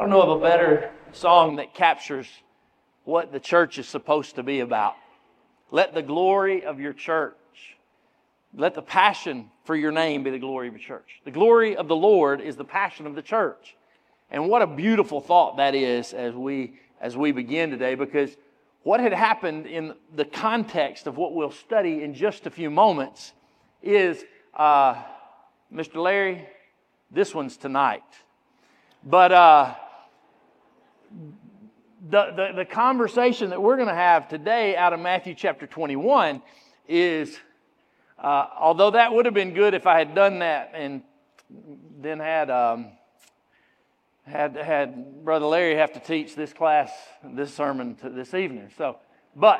don't know of a better song that captures what the church is supposed to be about. Let the glory of your church, let the passion for your name be the glory of your church. The glory of the Lord is the passion of the church. And what a beautiful thought that is as we begin today, because what had happened in the context of what we'll study in just a few moments is, Mr. Larry, this one's tonight. But the conversation that we're going to have today out of Matthew chapter 21 is, although that would have been good if I had done that and then had Brother Larry have to teach this class, this sermon this evening. But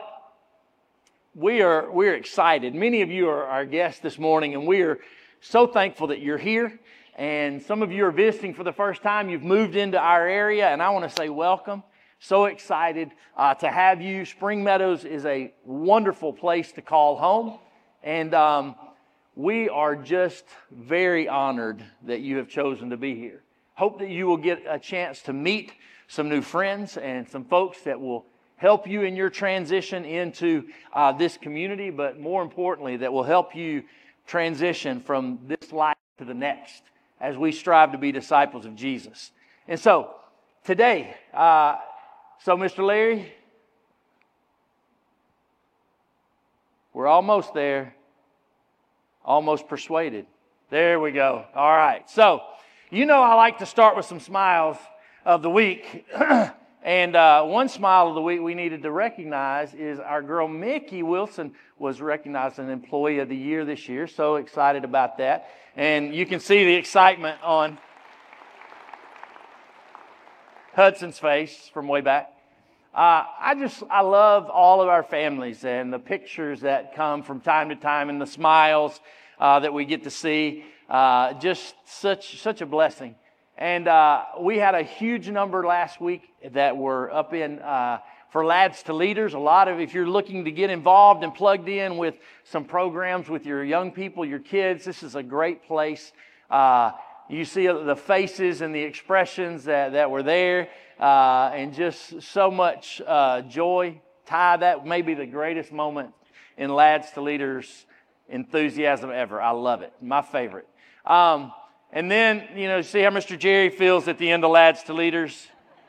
we're excited. Many of you are our guests this morning, and we are so thankful that you're here. And some of you are visiting for the first time. You've moved into our area, and I want to say welcome. So excited to have you. Spring Meadows is a wonderful place to call home. And we are just very honored that you have chosen to be here. Hope that you will get a chance to meet some new friends and some folks that will help you in your transition into this community, but more importantly, that will help you transition from this life to the next as we strive to be disciples of Jesus. And so, today, Mr. Larry, we're almost there. Almost persuaded. There we go. All right. So, you know I like to start with some smiles of the week. And one smile of the week we needed to recognize is our girl Mickey Wilson was recognized an Employee of the Year this year. So excited about that. And you can see the excitement on Hudson's face from way back. I love all of our families and the pictures that come from time to time and the smiles that we get to see. Just such a blessing. And we had a huge number last week that were up in for Lads to Leaders. A lot of, if you're looking to get involved and plugged in with some programs with your young people, your kids, this is a great place. You see the faces and the expressions that were there, and just so much joy. Ty, that may be the greatest moment in Lads to Leaders enthusiasm ever. I love it. My favorite. And then, see how Mr. Jerry feels at the end of Lads to Leaders.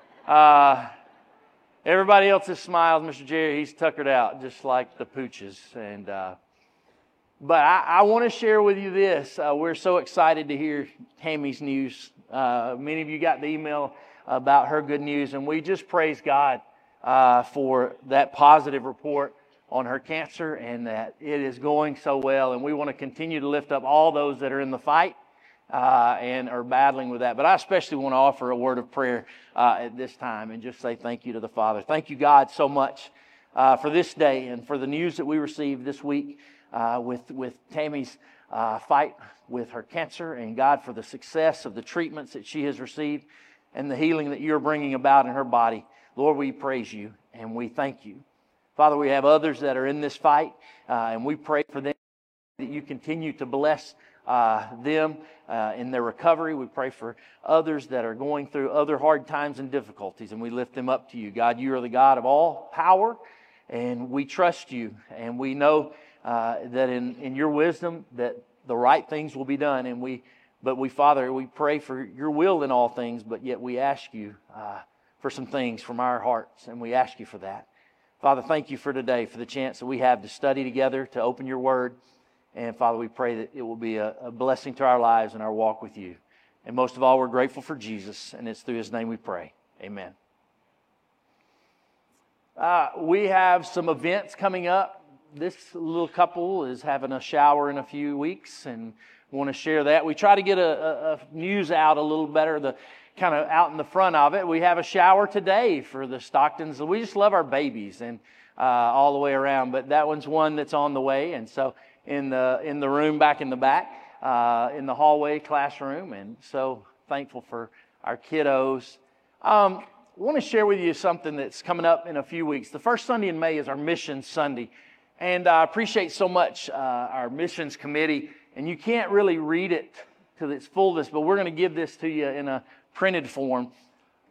Everybody else's smiles, Mr. Jerry, he's tuckered out just like the pooches. And but I want to share with you this. We're so excited to hear Tammy's news. Many of you got the email about her good news, and we just praise God for that positive report on her cancer and that it is going so well. And we want to continue to lift up all those that are in the fight and are battling with that. But I especially want to offer a word of prayer at this time and just say thank you to the Father. Thank you, God, so much for this day and for the news that we received this week with Tammy's fight with her cancer, and God, for the success of the treatments that she has received and the healing that you're bringing about in her body. Lord, we praise you and we thank you. Father, we have others that are in this fight, and we pray for them that you continue to bless them in their recovery. We pray for others that are going through other hard times and difficulties, and we lift them up to you. God, you are the God of all power, and we trust you, and we know that in your wisdom that the right things will be done. But Father, we pray for your will in all things, but yet we ask you for some things from our hearts, and we ask you for that. Father, thank you for today, for the chance that we have to study together, to open your word. And Father, we pray that it will be a blessing to our lives and our walk with you. And most of all, we're grateful for Jesus, and it's through his name we pray. Amen. We have some events coming up. This little couple is having a shower in a few weeks, and we want to share that. We try to get a news out a little better, the kind of out in the front of it. We have a shower today for the Stocktons. We just love our babies and all the way around, but that one's one that's on the way. And so in the room back in the back, in the hallway classroom, and so thankful for our kiddos. I want to share with you something that's coming up in a few weeks. The first Sunday in May is our Missions Sunday, and I appreciate so much our Missions Committee, and you can't really read it to its fullness, but we're going to give this to you in a printed form.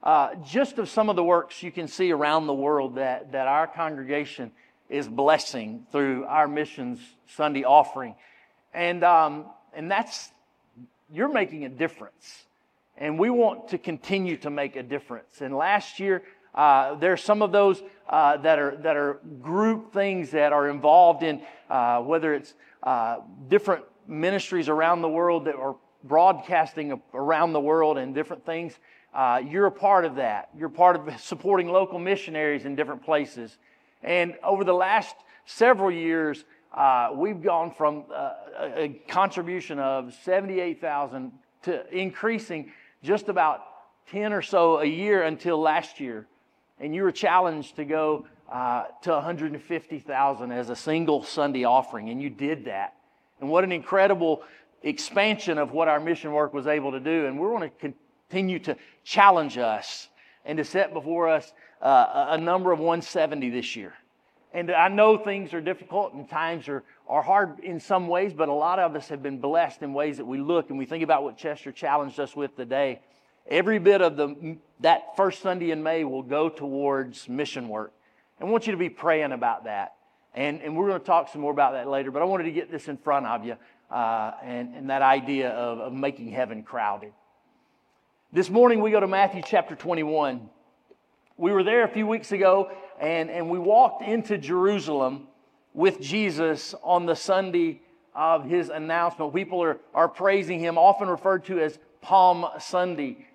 just of some of the works you can see around the world that our congregation is blessing through our missions Sunday offering. And that's, you're making a difference. And we want to continue to make a difference. And last year, there's some of those that are group things that are involved in whether it's different ministries around the world that are broadcasting around the world and different things. You're a part of that. You're part of supporting local missionaries in different places. And over the last several years, we've gone from a contribution of $78,000 to increasing just about 10 or so a year until last year. And you were challenged to go to $150,000 as a single Sunday offering, and you did that. And what an incredible expansion of what our mission work was able to do. And we want to continue to challenge us and to set before us a number of 170 this year. And I know things are difficult and times are hard in some ways, but a lot of us have been blessed in ways that we look and we think about what Chester challenged us with today. Every bit of that first Sunday in May will go towards mission work. I want you to be praying about that. And we're going to talk some more about that later, but I wanted to get this in front of you and that idea of making heaven crowded. This morning we go to Matthew chapter 21. We were there a few weeks ago and we walked into Jerusalem with Jesus on the Sunday of his announcement. People are praising him, often referred to as Palm Sunday.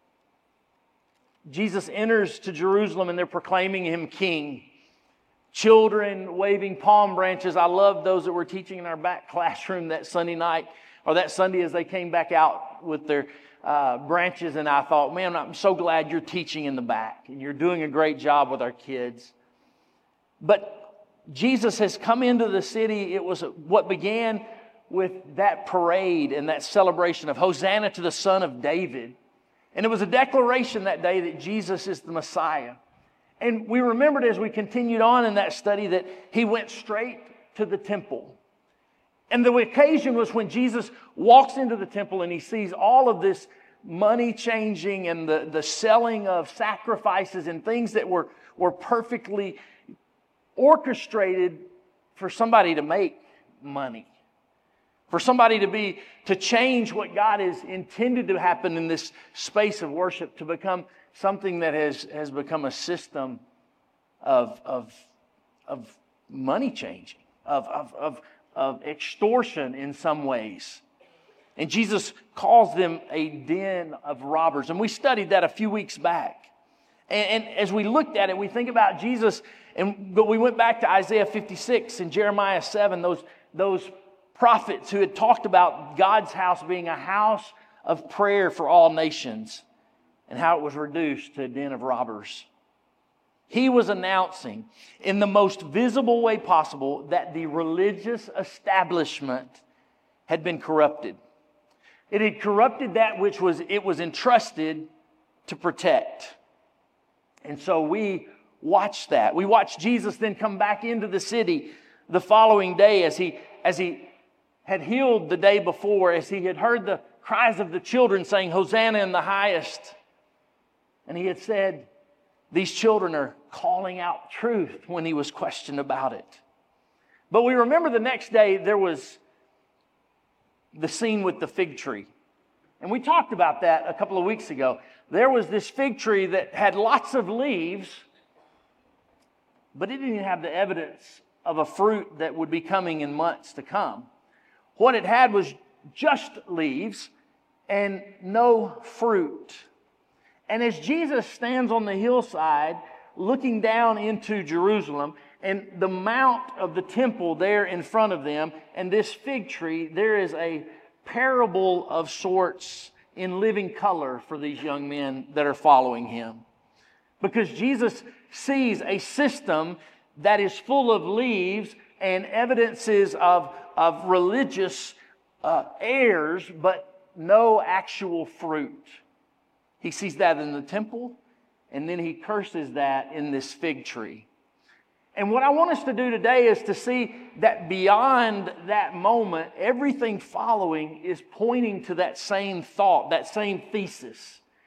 Jesus enters to Jerusalem and they're proclaiming him king. Children waving palm branches. I love those that were teaching in our back classroom that Sunday night, or that Sunday as they came back out with their branches. And I thought, man, I'm so glad you're teaching in the back and you're doing a great job with our kids. But Jesus has come into the city. It was what began with that parade and that celebration of Hosanna to the Son of David. And it was a declaration that day that Jesus is the Messiah. And we remembered as we continued on in that study that he went straight to the temple. And the occasion was when Jesus walks into the temple and he sees all of this money changing and the selling of sacrifices and things that were perfectly orchestrated for somebody to make money. For somebody to change what God has intended to happen in this space of worship to become something that has become a system of money changing, of extortion in some ways. And Jesus calls them a den of robbers. And we studied that a few weeks back. And as we looked at it, we think about Jesus, but we went back to Isaiah 56 and Jeremiah 7, those prophets who had talked about God's house being a house of prayer for all nations and how it was reduced to a den of robbers. He was announcing in the most visible way possible that the religious establishment had been corrupted. It had corrupted that which it was entrusted to protect. And so we watched that. We watched Jesus then come back into the city the following day as he had healed the day before, as he had heard the cries of the children saying, Hosanna in the highest. And he had said, these children are calling out truth when he was questioned about it. But we remember the next day there was the scene with the fig tree. And we talked about that a couple of weeks ago. There was this fig tree that had lots of leaves, but it didn't even have the evidence of a fruit that would be coming in months to come. What it had was just leaves and no fruit. And as Jesus stands on the hillside looking down into Jerusalem and the mount of the temple there in front of them and this fig tree, there is a parable of sorts in living color for these young men that are following him. Because Jesus sees a system that is full of leaves and evidences of religious airs, but no actual fruit. He sees that in the temple, and then he curses that in this fig tree. And what I want us to do today is to see that beyond that moment, everything following is pointing to that same thought, that same thesis.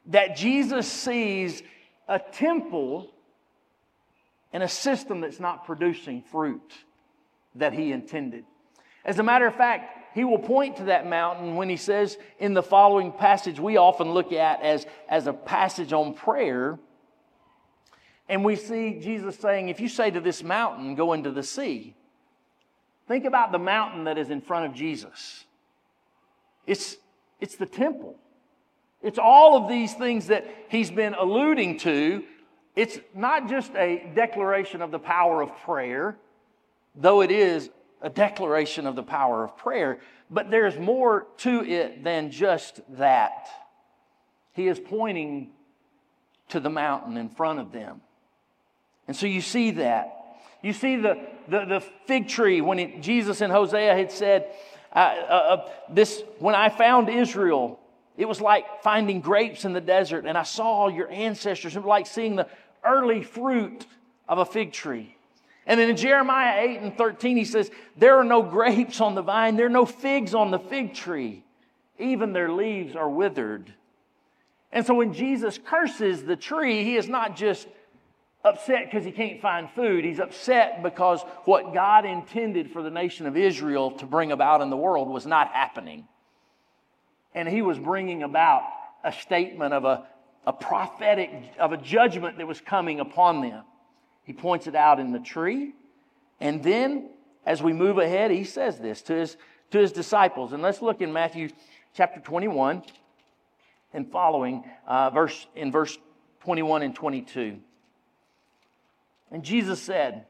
that Jesus sees a temple and a system that's not producing fruit that he intended. As a matter of fact, he will point to that mountain when he says in the following passage we often look at as a passage on prayer. And we see Jesus saying, if you say to this mountain, go into the sea. Think about the mountain that is in front of Jesus. It's the temple. It's all of these things that he's been alluding to. It's not just a declaration of the power of prayer, though it is a declaration of the power of prayer, but there's more to it than just that. He is pointing to the mountain in front of them. And so you see that. You see the fig tree when Jesus in Hosea had said, when I found Israel, it was like finding grapes in the desert, and I saw your ancestors. It was like seeing the early fruit of a fig tree. And then in Jeremiah 8:13, he says, there are no grapes on the vine, there are no figs on the fig tree. Even their leaves are withered. And so when Jesus curses the tree, he is not just upset because he can't find food. He's upset because what God intended for the nation of Israel to bring about in the world was not happening. And he was bringing about a statement of a prophetic, of a judgment that was coming upon them. He points it out in the tree. And then, as we move ahead, he says this to his disciples. And let's look in Matthew chapter 21 and following, verse 21 and 22. And Jesus said,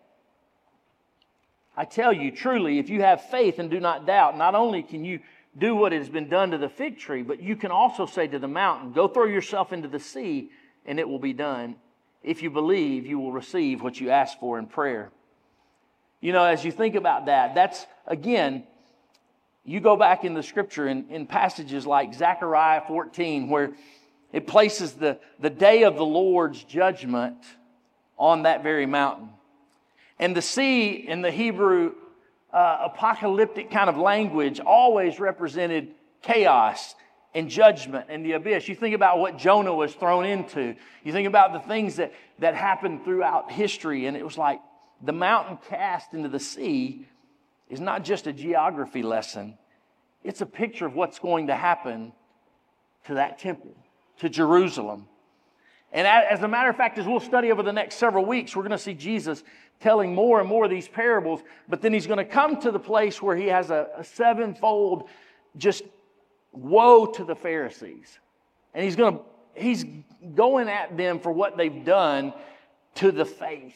I tell you, truly, if you have faith and do not doubt, not only can you do what has been done to the fig tree, but you can also say to the mountain, go throw yourself into the sea, and it will be done. If you believe, you will receive what you ask for in prayer. You know, as you think about that, that's, again, you go back in the scripture in passages like Zechariah 14, where it places the day of the Lord's judgment on that very mountain. And the sea in the Hebrew apocalyptic kind of language always represented chaos and judgment and the abyss. You think about what Jonah was thrown into. You think about the things that happened throughout history, and it was like the mountain cast into the sea is not just a geography lesson. It's a picture of what's going to happen to that temple, to Jerusalem. And as a matter of fact, as we'll study over the next several weeks, we're going to see Jesus telling more and more of these parables, but then he's going to come to the place where he has a sevenfold just woe to the Pharisees. And he's going at them for what they've done to the faith.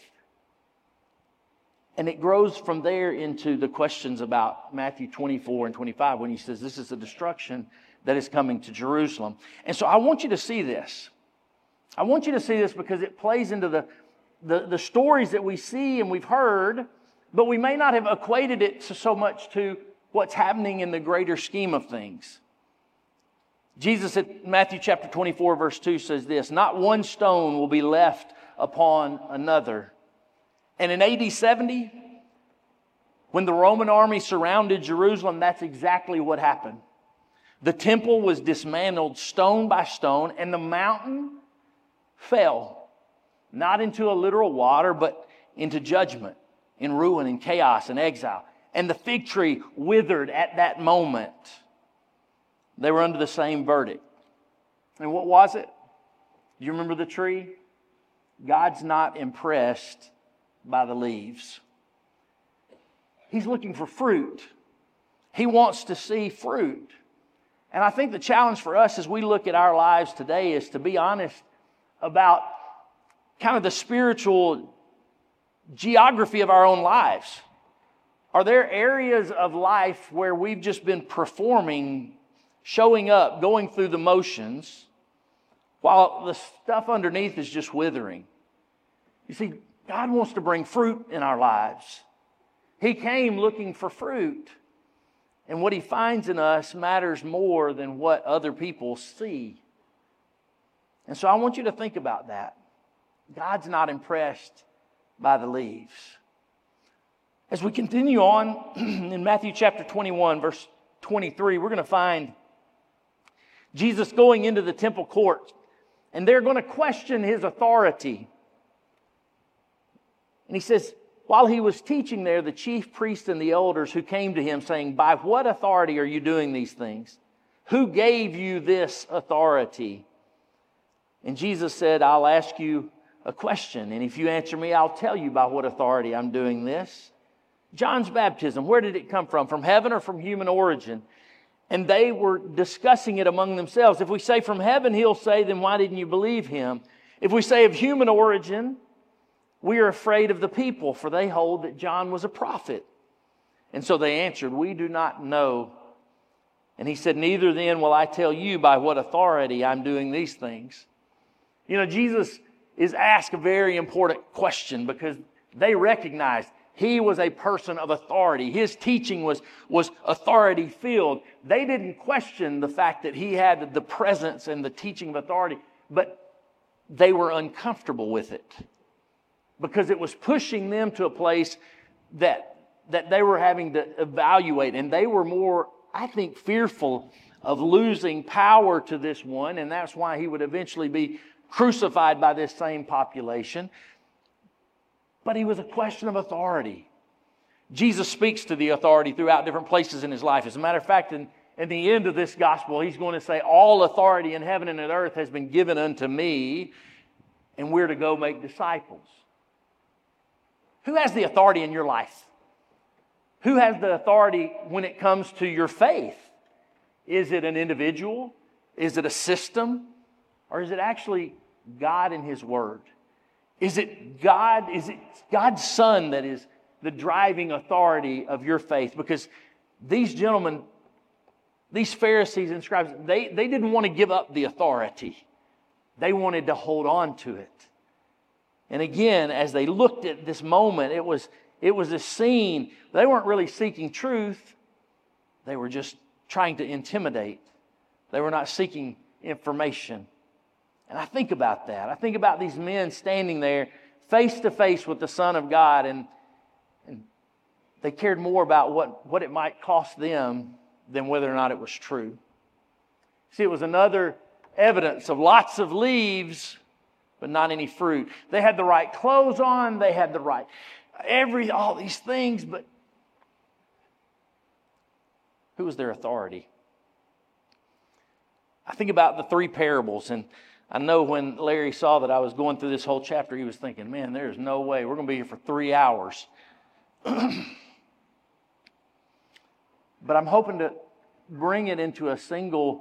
And it grows from there into the questions about Matthew 24 and 25 when he says this is the destruction that is coming to Jerusalem. And so I want you to see this. I want you to see this because it plays into the stories that we see and we've heard, but we may not have equated it so much to what's happening in the greater scheme of things. Jesus at Matthew chapter 24 verse 2 says this, not one stone will be left upon another. And in AD 70, when the Roman army surrounded Jerusalem, that's exactly what happened. The temple was dismantled stone by stone, and the mountain fell, not into a literal water, but into judgment, in ruin, in chaos, and exile. And the fig tree withered at that moment. They were under the same verdict. And what was it? Do you remember the tree? God's not impressed by the leaves. He's looking for fruit. He wants to see fruit. And I think the challenge for us as we look at our lives today is to be honest about kind of the spiritual geography of our own lives. Are there areas of life where we've just been performing, showing up, going through the motions, while the stuff underneath is just withering? You see, God wants to bring fruit in our lives. He came looking for fruit. And what He finds in us matters more than what other people see. And so I want you to think about that. God's not impressed by the leaves. As we continue on in Matthew chapter 21, verse 23, we're going to find Jesus going into the temple court. And they're going to question his authority. And he says, while he was teaching there, the chief priests and the elders who came to him saying, by what authority are you doing these things? Who gave you this authority? And Jesus said, I'll ask you a question. And if you answer me, I'll tell you by what authority I'm doing this. John's baptism, where did it come from? From heaven or from human origin? And they were discussing it among themselves. If we say from heaven, he'll say, then why didn't you believe him? If we say of human origin, we are afraid of the people, for they hold that John was a prophet. And so they answered, we do not know. And he said, neither then will I tell you by what authority I'm doing these things. You know, Jesus is asked a very important question because they recognized he was a person of authority. His teaching was authority-filled. They didn't question the fact that he had the presence and the teaching of authority, but they were uncomfortable with it because it was pushing them to a place that they were having to evaluate. And they were more, I think, fearful of losing power to this one, and that's why he would eventually be crucified by this same population. But he was a question of authority. Jesus speaks to the authority throughout different places in his life. As a matter of fact, in the end of this gospel, he's going to say, all authority in heaven and on earth has been given unto me, and we're to go make disciples. Who has the authority in your life? Who has the authority when it comes to your faith? Is it an individual? Is it a system? Or is it actually God and His Word? Is it God? Is it God's Son that is the driving authority of your faith? Because these gentlemen, these Pharisees and scribes, they didn't want to give up the authority. They wanted to hold on to it. And again, as they looked at this moment, it was a scene. They weren't really seeking truth. They were just trying to intimidate. They were not seeking information. And I think about that. I think about these men standing there face to face with the Son of God, and they cared more about what it might cost them than whether or not it was true. See, it was another evidence of lots of leaves, but not any fruit. They had the right clothes on, they had the right all these things, but who was their authority? I think about the three parables, and I know when Larry saw that I was going through this whole chapter, he was thinking, man, there's no way. We're going to be here for 3 hours. But I'm hoping to bring it into a single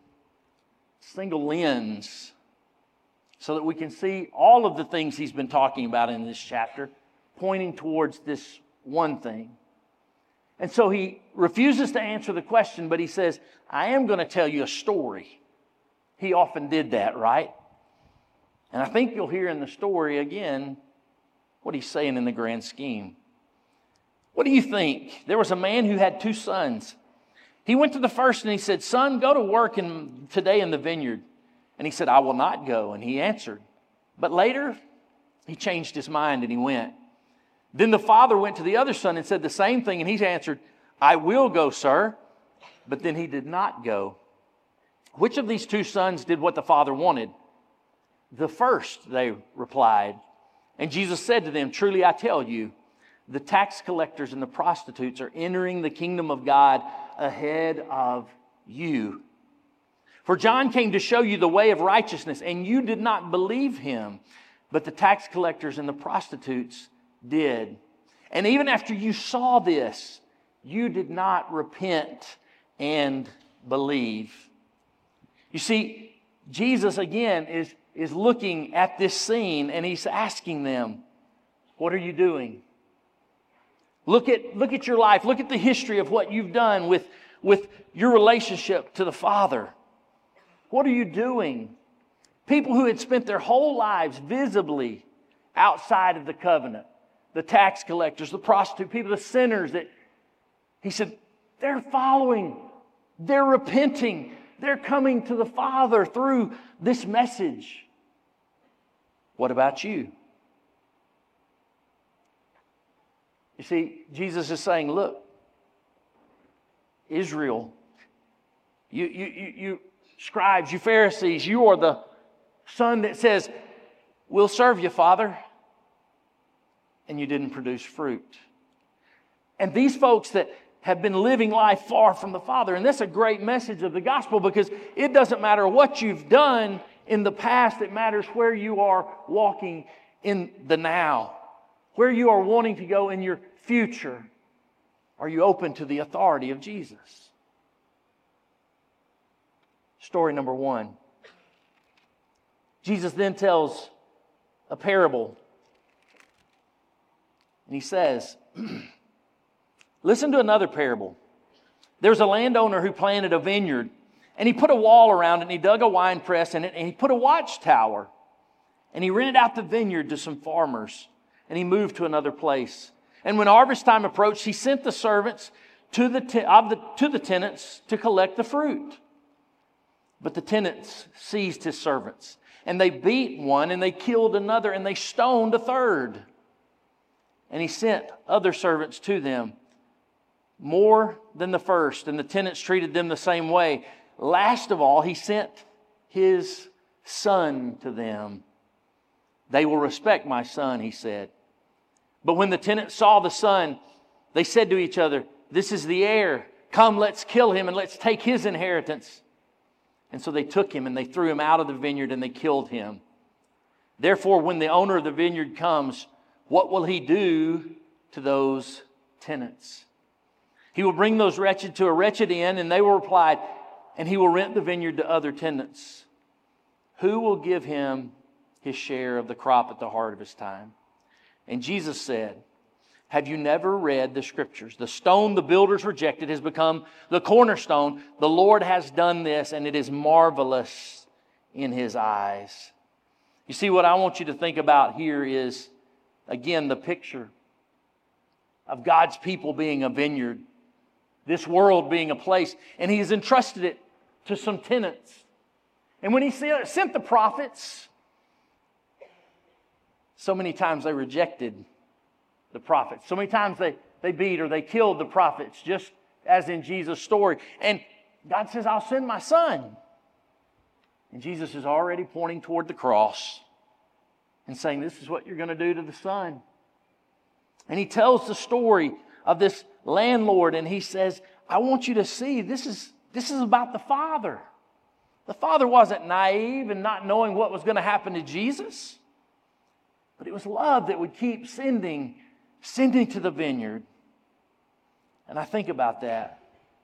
lens so that we can see all of the things he's been talking about in this chapter, pointing towards this one thing. And so he refuses to answer the question, but he says, I am going to tell you a story. He often did that, right? And I think you'll hear in the story again what he's saying in the grand scheme. What do you think? There was a man who had 2 sons. He went to the first and he said, son, go to work today in the vineyard. And he said, I will not go. And he answered. But later, he changed his mind and he went. Then the father went to the other son and said the same thing. And he answered, I will go, sir. But then he did not go. Which of these 2 sons did what the father wanted? The first, they replied. And Jesus said to them, truly I tell you, the tax collectors and the prostitutes are entering the kingdom of God ahead of you. For John came to show you the way of righteousness, and you did not believe him, but the tax collectors and the prostitutes did. And even after you saw this, you did not repent and believe. You see, Jesus again is looking at this scene and he's asking them, what are you doing? Look at your life. Look at the history of what you've done with your relationship to the Father. What are you doing? People who had spent their whole lives visibly outside of the covenant, the tax collectors, the prostitute people, the sinners, that he said, they're following, they're repenting, they're coming to the Father through this message. What about you? You see, Jesus is saying, look, Israel, you scribes, you Pharisees, you are Son that says, we'll serve you, Father, and you didn't produce fruit. And these folks that have been living life far from the Father, and that's a great message of the gospel, because it doesn't matter what you've done in the past, it matters where you are walking in the now, where you are wanting to go in your future. Are you open to the authority of Jesus? Story number 1. Jesus then tells a parable. And he says, listen to another parable. There's a landowner who planted a vineyard, and he put a wall around it, and he dug a wine press in it, and he put a watchtower, and he rented out the vineyard to some farmers, and he moved to another place. And when harvest time approached, he sent the servants to the tenants to collect the fruit. But the tenants seized his servants, and they beat one, and they killed another, and they stoned a third. And he sent other servants to them, more than the first, and the tenants treated them the same way. Last of all, he sent his son to them. They will respect my son, he said. But when the tenants saw the son, they said to each other, this is the heir. Come, let's kill him and let's take his inheritance. And so they took him and they threw him out of the vineyard and they killed him. Therefore, when the owner of the vineyard comes, what will he do to those tenants? He will bring those wretched to a wretched inn, and they will reply, and he will rent the vineyard to other tenants. Who will give him his share of the crop at the harvest time? And Jesus said, have you never read the Scriptures? The stone the builders rejected has become the cornerstone. The Lord has done this, and it is marvelous in His eyes. You see, what I want you to think about here is, again, the picture of God's people being a vineyard, this world being a place, and He has entrusted it to some tenants. And when He sent the prophets, so many times they rejected the prophets. So many times they beat or they killed the prophets, just as in Jesus' story. And God says, I'll send my son. And Jesus is already pointing toward the cross and saying, this is what you're going to do to the son. And He tells the story of this landlord, and He says, I want you to see, this is about the Father. The Father wasn't naive and not knowing what was going to happen to Jesus. But it was love that would keep sending to the vineyard. And I think about that.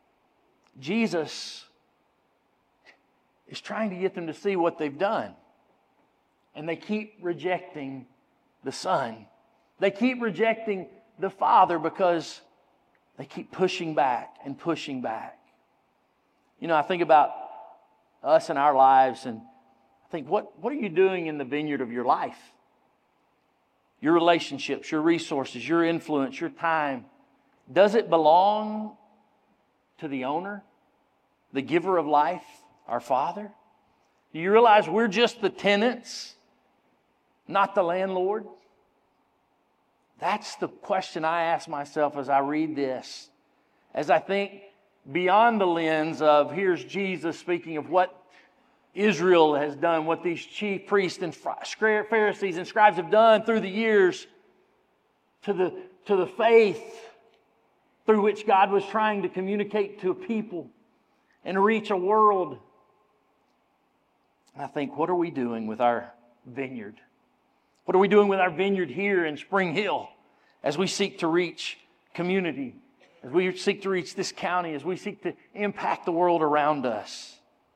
Jesus is trying to get them to see what they've done. And they keep rejecting the Son. They keep rejecting the Father because they keep pushing back and pushing back. You know, I think about us and our lives, and I think, what are you doing in the vineyard of your life? Your relationships, your resources, your influence, your time. Does it belong to the owner, the giver of life, our Father? Do you realize we're just the tenants, not the landlord? That's the question I ask myself as I read this. As I think beyond the lens of, here's Jesus speaking of what Israel has done, what these chief priests and Pharisees and scribes have done through the years, to the faith through which God was trying to communicate to a people and reach a world. And I think, what are we doing with our vineyard? What are we doing with our vineyard here in Spring Hill as we seek to reach community, as we seek to reach this county, as we seek to impact the world around us?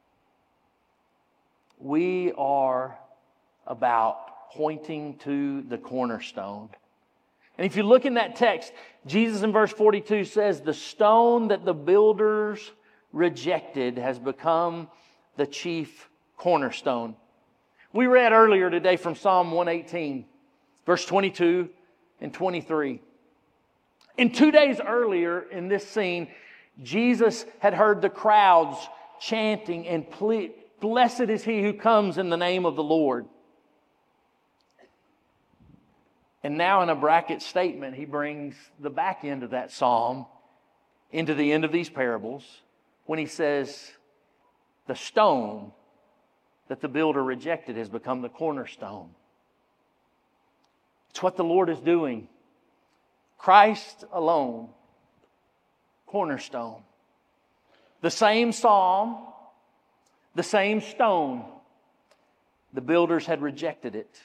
We are about pointing to the cornerstone. And if you look in that text, Jesus in verse 42 says, the stone that the builders rejected has become the chief cornerstone. We read earlier today from Psalm 118, verse 22 and 23. And 2 days earlier in this scene, Jesus had heard the crowds chanting and pleading, blessed is he who comes in the name of the Lord. And now in a bracket statement, he brings the back end of that psalm into the end of these parables when he says, the stone that the builder rejected has become the cornerstone. It's what the Lord is doing. Christ alone, cornerstone. The same psalm, the same stone. The builders had rejected it.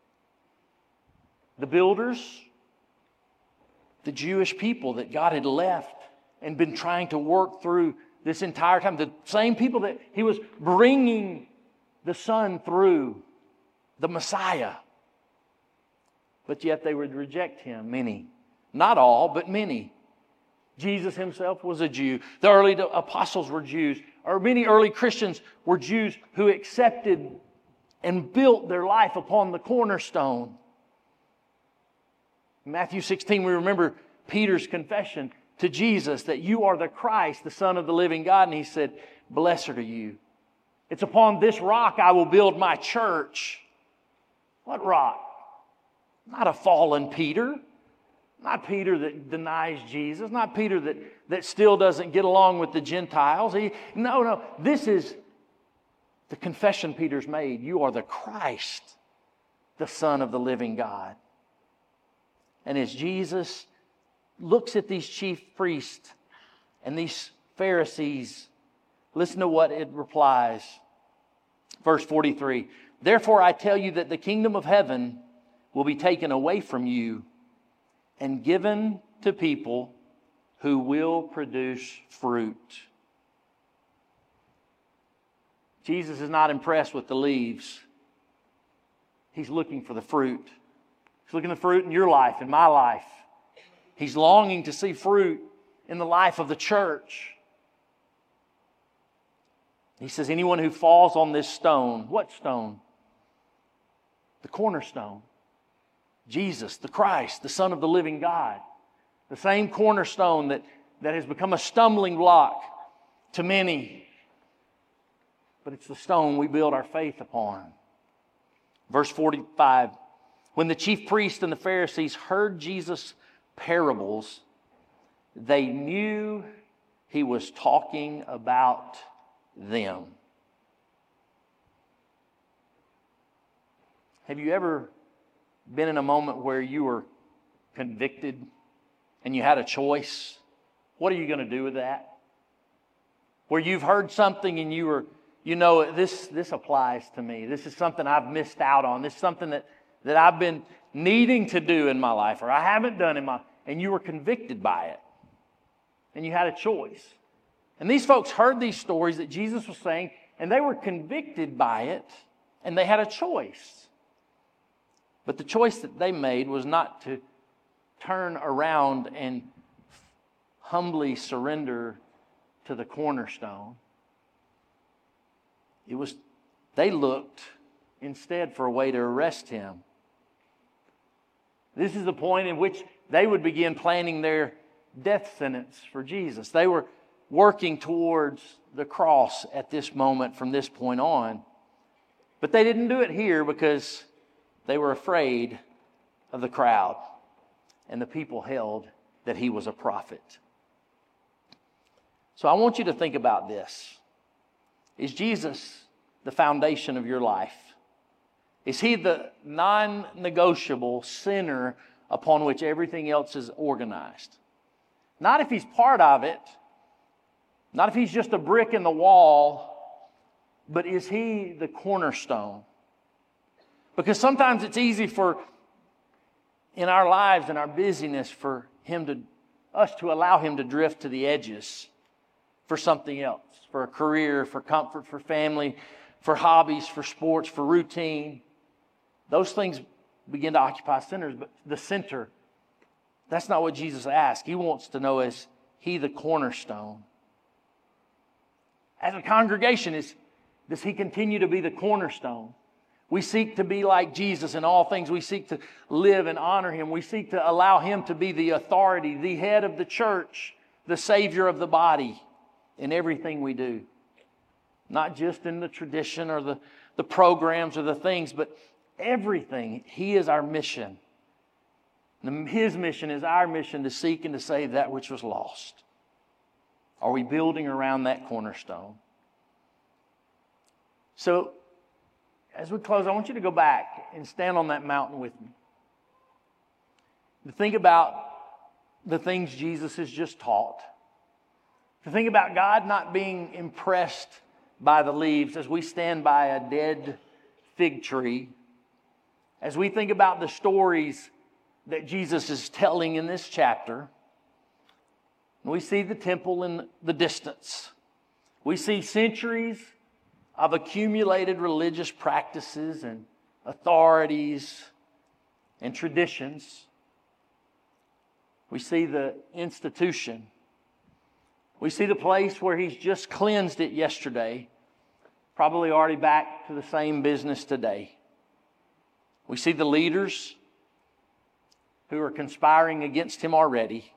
The builders, the Jewish people that God had left and been trying to work through this entire time. The same people that He was bringing the Son through, the Messiah. But yet they would reject Him, many. Not all, but many. Jesus Himself was a Jew. The early apostles were Jews. Or many early Christians were Jews who accepted and built their life upon the cornerstone. In Matthew 16, we remember Peter's confession to Jesus that you are the Christ, the Son of the living God. And He said, blessed are you. It's upon this rock I will build my church. What rock? Not a fallen Peter. Not Peter that denies Jesus. Not Peter that still doesn't get along with the Gentiles. No. This is the confession Peter's made. You are the Christ, the Son of the living God. And as Jesus looks at these chief priests and these Pharisees, listen to what it replies. Verse 43, therefore I tell you that the kingdom of heaven will be taken away from you and given to people who will produce fruit. Jesus is not impressed with the leaves. He's looking for the fruit. He's looking for fruit in your life, in my life. He's longing to see fruit in the life of the church. He says, anyone who falls on this stone, what stone? The cornerstone. Jesus, the Christ, the Son of the living God. The same cornerstone that has become a stumbling block to many. But it's the stone we build our faith upon. Verse 45, when the chief priests and the Pharisees heard Jesus' parables, they knew He was talking about them. Have you ever been in a moment where you were convicted and you had a choice? What are you going to do with that? Where you've heard something and you were, this applies to me. This is something I've missed out on. This is something that I've been needing to do in my life, or I haven't done and you were convicted by it. And you had a choice. And these folks heard these stories that Jesus was saying, and they were convicted by it, and they had a choice. But the choice that they made was not to turn around and humbly surrender to the cornerstone. They looked instead for a way to arrest Him. This is the point in which they would begin planning their death sentence for Jesus. They were working towards the cross at this moment from this point on. But they didn't do it here because they were afraid of the crowd. And the people held that He was a prophet. So I want you to think about this. Is Jesus the foundation of your life? Is He the non-negotiable center upon which everything else is organized? Not if He's part of it. Not if He's just a brick in the wall. But is He the cornerstone? Because sometimes it's easy in our lives, in our busyness, for us to allow Him to drift to the edges for something else, for a career, for comfort, for family, for hobbies, for sports, for routine. Those things begin to occupy the center. That's not what Jesus asked. He wants to know, is He the cornerstone? As a congregation, does He continue to be the cornerstone? We seek to be like Jesus in all things. We seek to live and honor Him. We seek to allow Him to be the authority, the head of the church, the Savior of the body in everything we do. Not just in the tradition or the programs or the things, but everything. He is our mission. His mission is our mission to seek and to save that which was lost. Are we building around that cornerstone? So as we close, I want you to go back and stand on that mountain with me. To think about the things Jesus has just taught. To think about God not being impressed by the leaves as we stand by a dead fig tree. As we think about the stories that Jesus is telling in this chapter, we see the temple in the distance. We see centuries of accumulated religious practices and authorities and traditions. We see the institution. We see the place where He's just cleansed it yesterday, probably already back to the same business today. We see the leaders who are conspiring against Him already.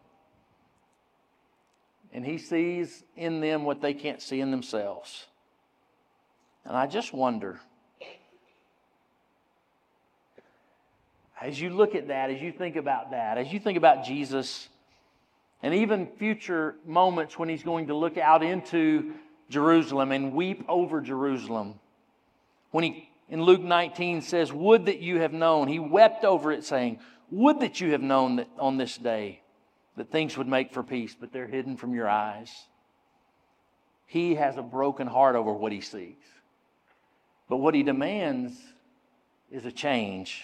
And He sees in them what they can't see in themselves. And I just wonder, as you look at that, as you think about that, as you think about Jesus, and even future moments when He's going to look out into Jerusalem and weep over Jerusalem. When He, in Luke 19, says, "Would that you have known." He wept over it, saying, "Would that you have known that on this day that things would make for peace, but they're hidden from your eyes." He has a broken heart over what He sees. But what He demands is a change.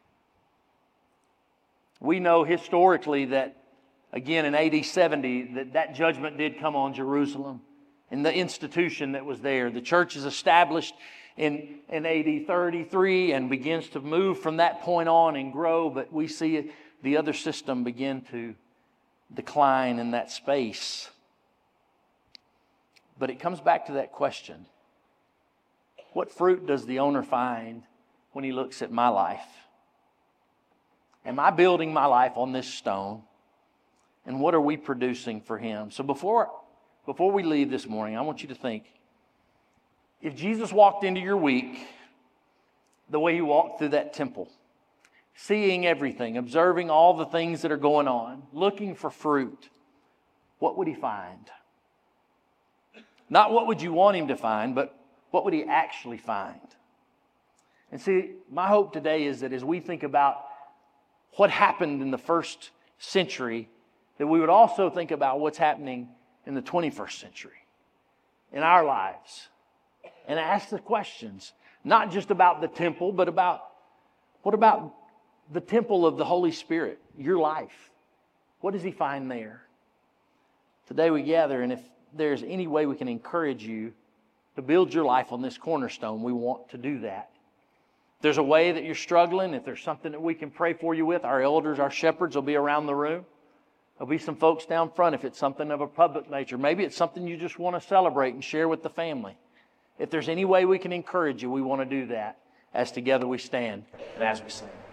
We know historically that, again, in AD 70, that judgment did come on Jerusalem and the institution that was there. The church is established in AD 33 and begins to move from that point on and grow, but we see the other system begin to decline in that space. But it comes back to that question. What fruit does the owner find when he looks at my life? Am I building my life on this stone? And what are we producing for Him? So before we leave this morning, I want you to think, if Jesus walked into your week the way He walked through that temple, seeing everything, observing all the things that are going on, looking for fruit, what would He find? Not what would you want Him to find, but what would He actually find? And see, my hope today is that as we think about what happened in the first century, that we would also think about what's happening in the 21st century, in our lives, and ask the questions, not just about the temple, but about what about the temple of the Holy Spirit, your life? What does He find there? Today we gather, and if there's any way we can encourage you to build your life on this cornerstone, we want to do that. If there's a way that you're struggling, if there's something that we can pray for you with, our elders, our shepherds will be around the room. There'll be some folks down front if it's something of a public nature. Maybe it's something you just want to celebrate and share with the family. If there's any way we can encourage you, we want to do that as together we stand and as we sing.